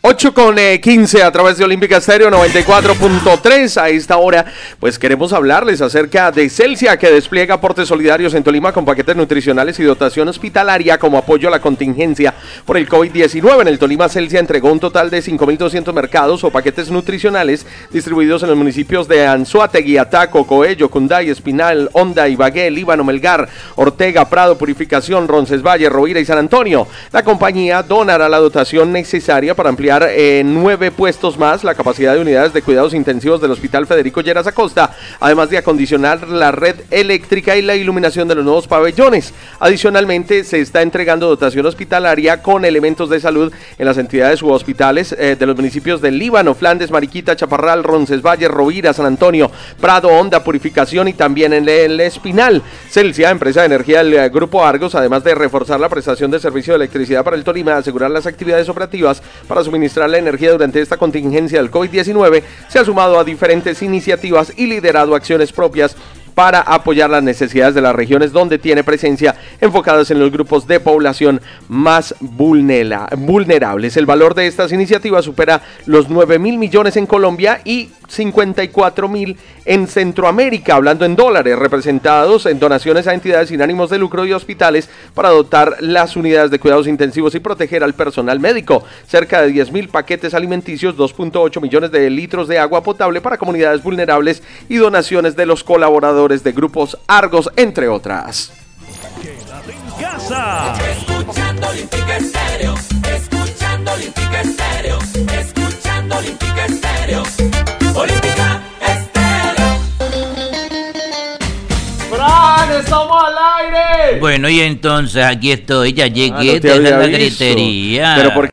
8:15 a través de Olímpica Estéreo 94.3. A esta hora, pues queremos hablarles acerca de Celsia, que despliega aportes solidarios en Tolima con paquetes nutricionales y dotación hospitalaria como apoyo a la contingencia por el COVID-19. En el Tolima, Celsia entregó un total de 5.200 mercados o paquetes nutricionales distribuidos en los municipios de Anzoátegui, Ataco, Coello, Cunday, Espinal, Honda, Ibagué, Líbano, Melgar, Ortega, Prado, Purificación, Roncesvalles, Rovira y San Antonio. La compañía donará la dotación necesaria para ampliar 9 puestos más la capacidad de unidades de cuidados intensivos del Hospital Federico Lleras Acosta, además de acondicionar la red eléctrica y la iluminación de los nuevos pabellones. Adicionalmente, se está entregando dotación hospitalaria con elementos de salud en las entidades u hospitales de los municipios de Líbano, Flandes, Mariquita, Chaparral, Roncesvalles, Rovira, San Antonio, Prado, Honda, Purificación y también en el Espinal. Celsia, empresa de energía del Grupo Argos, además de reforzar la prestación de servicio de electricidad para el Tolima, asegurar las actividades operativas para suministrar la energía durante esta contingencia del COVID-19, se ha sumado a diferentes iniciativas y liderado acciones propias para apoyar las necesidades de las regiones donde tiene presencia, enfocadas en los grupos de población más vulnerables. El valor de estas iniciativas supera los 9.000 millones en Colombia y 54.000 en Centroamérica, hablando en dólares, representados en donaciones a entidades sin ánimos de lucro y hospitales para dotar las unidades de cuidados intensivos y proteger al personal médico. Cerca de 10.000 paquetes alimenticios, 2.8 millones de litros de agua potable para comunidades vulnerables y donaciones de los colaboradores de grupos Argos, entre otras. Quédate en casa. Escuchando Olímpica Estéreo, escuchando Olímpica Estéreo, escuchando Olímpica Estéreo, Olímpica Estéreo. ¡Fran, estamos al aire! Bueno, y entonces aquí estoy, ya llegué, no te deja había la visto. gritería. Pero ¿por